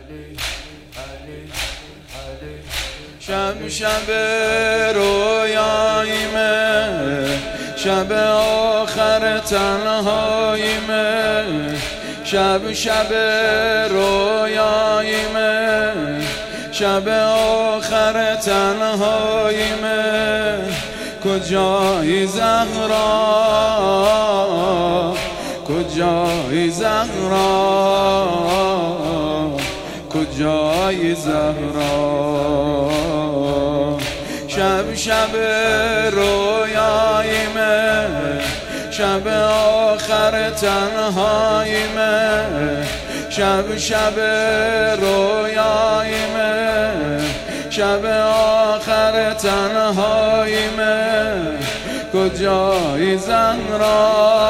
شب شب رویاییمه، شب آخر تنهاییمه، شب شب رویاییمه، شب آخر تنهاییمه. کجایی زهرا، کجایی زهرا، کجایی زهرا. شب شب رویاییمه، شب آخر تنهاییمه، شب شب رویاییمه، شب آخر تنهاییمه. کجایی زهرا،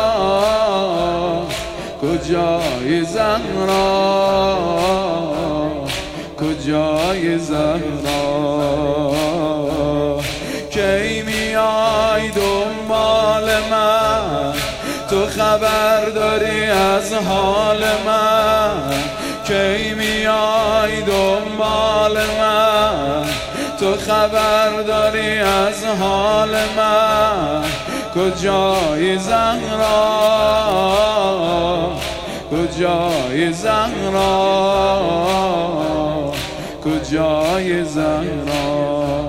کجایی زهرا، کجایی زهرا. کی میای دنبال من، تو خبر داری از حال من. کی میای دنبال من، تو خبر داری از حال من. کجایی زهرا، کجایی زهرا، کجایی زهرا.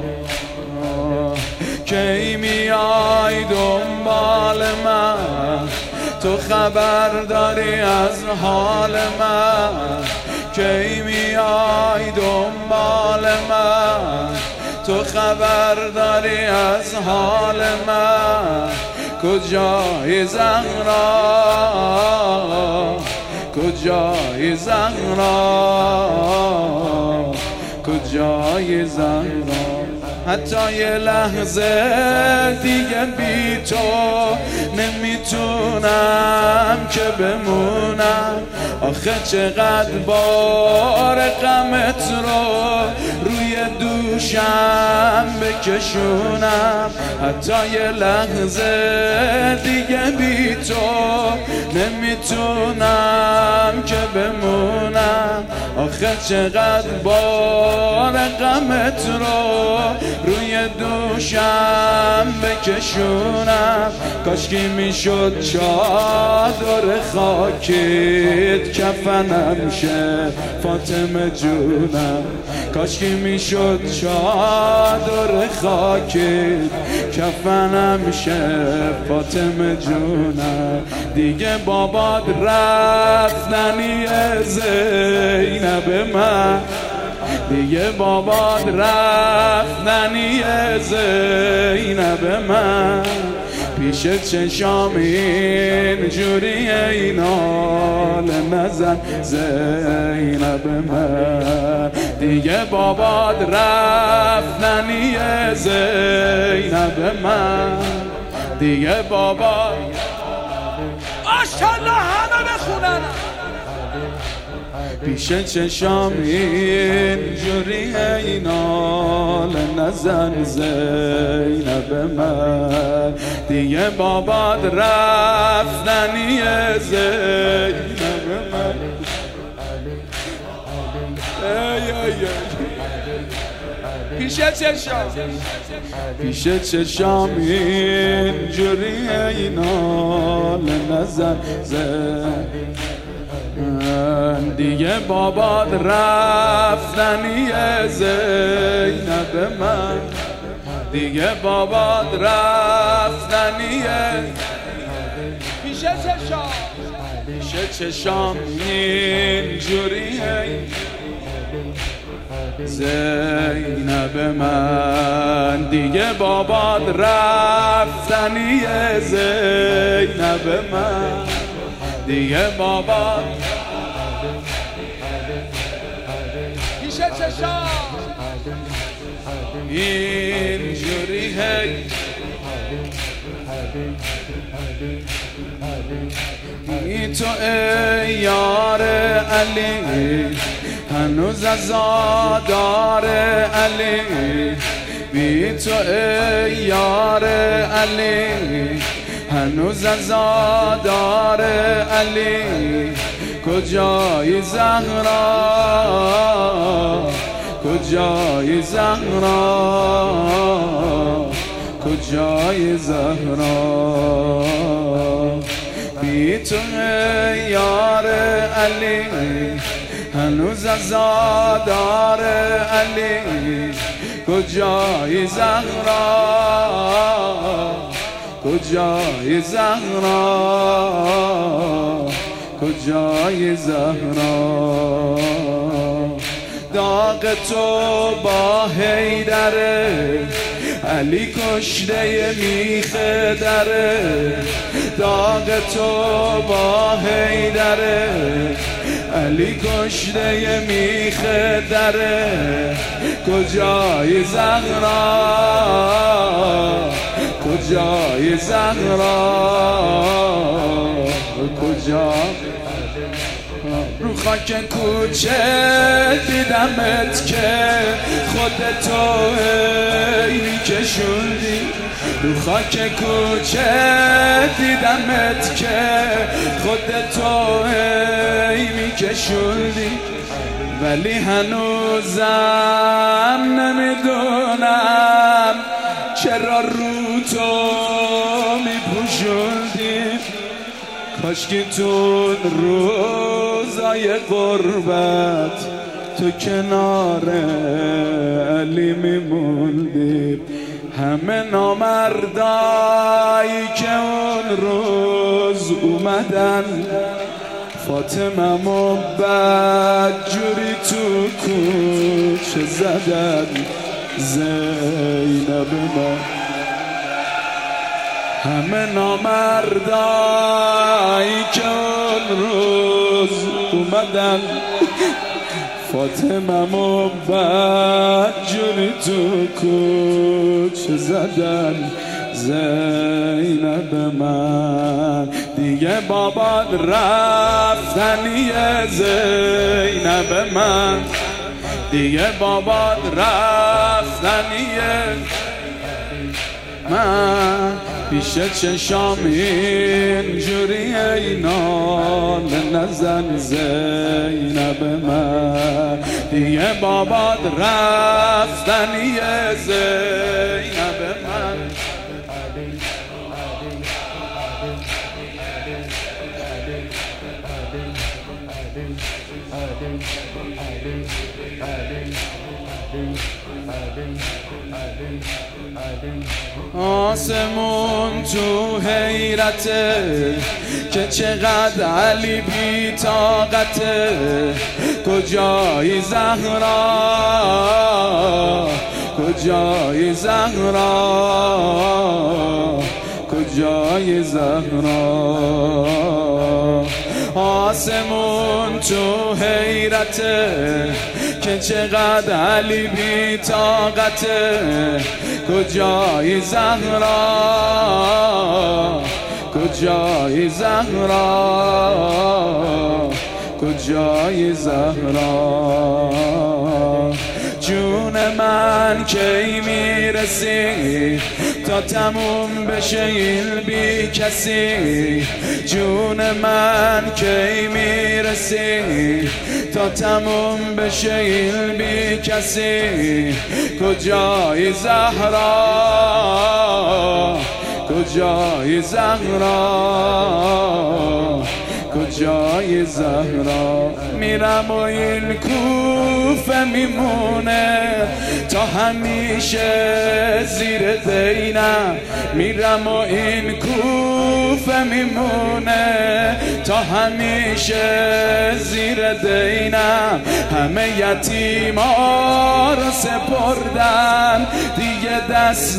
کی میای دنبال من، تو خبر داری از حال من. کی میای دنبال من، تو خبر داری از حال من. کجایی زهرا، کجایی زهرا، کجایی زهرا. حتی یه لحظه دیگه بی تو نمیتونم که بمونم. آخه چقدر بار غمت رو روی دوشم بکشونم. حتی یه لحظه دیگه بی تو نمیتونم که بمونم. آخه چقدر بار غمت رو روی دوشم بکشونم. کاشکی میشد چادر خاکیت کفنم شه فاطمه جونم. کاشکی میشد چادر خاکیت کفنم شه فاطمه جونم. دیگه بابات رفتنی زینب من، دیگه بابات رفتنی زینب من. پیش چشام اینجوری اینال نزن زینب من. دیگه بابات رفتنی زینب من، دیگه بابات ماشاءالله همه بخونن. پیش چشام اینجوری اینال نزن زینب من. دیگه بابات رفتنی زینب من. پیش چشام، پیش چشام اینجوری اینال نزن زینب. دیگه بابات رفتنی زینب من، دیگه بابات رفتنی. پیش چشام، پیش چشام اینجوری زینب من. دیگه بابات رفتنی زینب من، دیگه بابات پیش چشام اینجوری بی تو ای یار علی هنوز عزادار علی. بی تو ای یار علی هنوز عزادار علی. کجایی زهرا، کجای زهرا کجای زهرا بی تو یار علی هنوز عزادار علی کجای زهرا کجای زهرا کجای زهرا داغ تو با حیدره علی کشته میخ دره داغ تو با حیدره علی کشته میخ دره کجای زهرا کجای زهرا کجا رو خاک کوچه دیدمت که خودتو میکشوندی رو خاک کوچه دیدمت که خودتو میکشوندی ولی هنوزم نمیدونم چرا رو تو میپوشوندی کاشکی تو روزای قربت تو کنار علی میموندی همه نامردایی که اون روز اومدن فاطمه‌مو بدجوری تو کوچه زدن زینب من همه نامردایی که اون روز اومدن فاطمه‌مو بدجوری تو کوچه زدن زینب من دیگه بابات رفتنیه زینب من دیگه بابات رفتنیه من پیش چشام اینجوری اینان نزن زینب من دیگه بابات رفتنیه زینب من آسمون تو حیرته که چقدر علی بی طاقته کجای زهرا کجای زهرا کجای زهرا آسمون تو حیرته که چقدر علی بی طاقته کجای زهرا کجای زهرا کجای زهرا جون من کی میرسی تا تموم بشه این بی کسی جون من کی میرسی تا تموم بشه این بی کسی کجای زهرا کجای زهرا کجای زهرا میرم و این کوفه میمونه تا همیشه زیر دینم میرم و این کوفه میمونه تا همیشه زیر دینم همه یتیما رو سپردن دیگه دست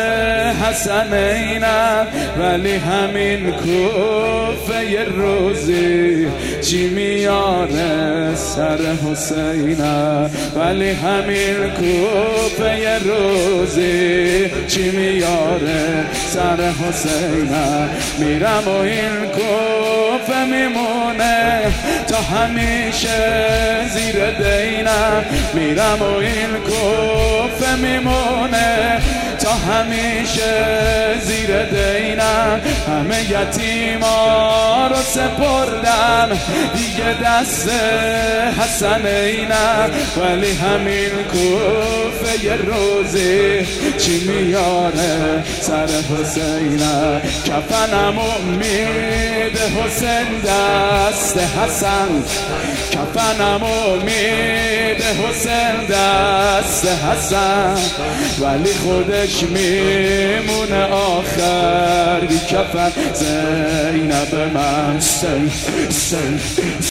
حسنینم ولی همین کوفه یه روزی چی میاره سر حسینم ولی همین کوفه یه روزی چی میاره سر حسینم میرم و این کوفه میمونه تا همیشه زیر دینم میرم و این کوفه میمونه تا همیشه زیر دینم، همه یتیما رو سپردم دیگه دست حسنینم. ولی همین کوفه یه روزی چی میاره سر حسینم. کفنم امید حسین دست حسن، کفنم امید حسین دست حسن. ولی خودش میمونه آخر بی کفن. زینب من